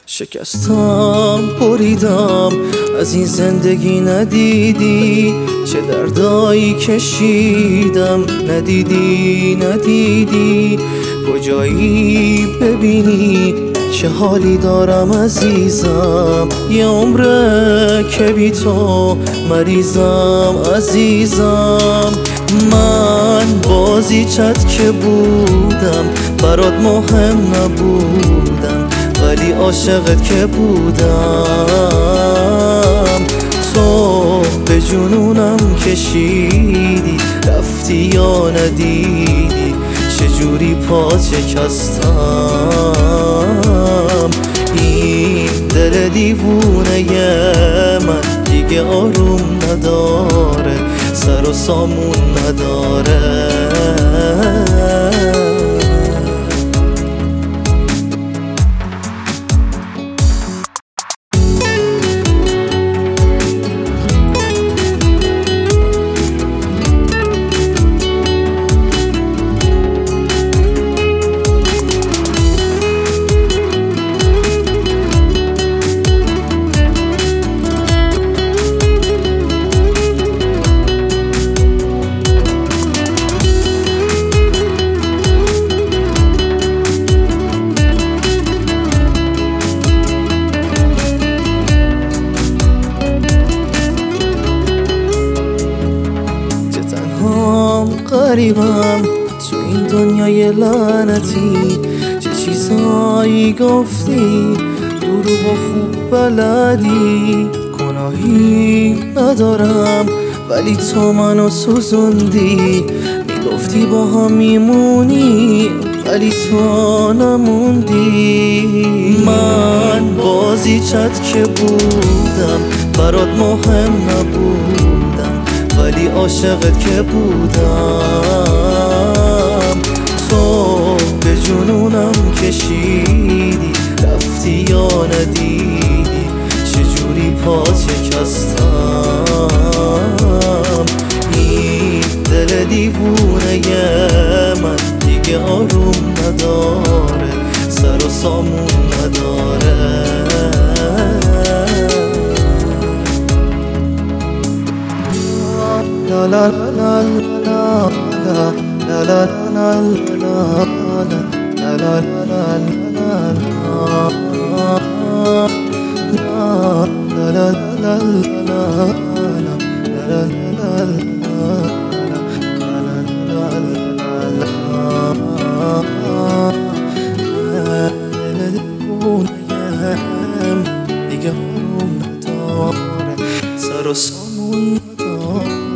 شکستم بریدم از این زندگی ندیدی چه دردایی کشیدم ندیدی کجایی ببینی چه حالی دارم عزیزم یه عمره که بی تو مریضم عزیزم من بازیچت که بودم برات مهم نبودم ولی عاشقت که بودم تو به جنونم کشیدی رفتی یا ندیدی چجوری پا شکستم این دل دیوونه من دیگه آروم نداره سر و سامون نداره غریبم تو این دنیای لعنتی چه چیزایی گفتی دروغ و خوب بلدی گناهی ندارم ولی تو منو سوزوندی میگفتی با هم میمونی ولی تو نموندی من بازیچت که بودم برات مهم نبودم ولی عاشقت که بودم تو به جنونم کشیدی رفتی یا ندیدی چجوری پا شکستم این دل دیوونه من دیگه آروم نداره سر و سامون نداره La la la la la la la la la la la la la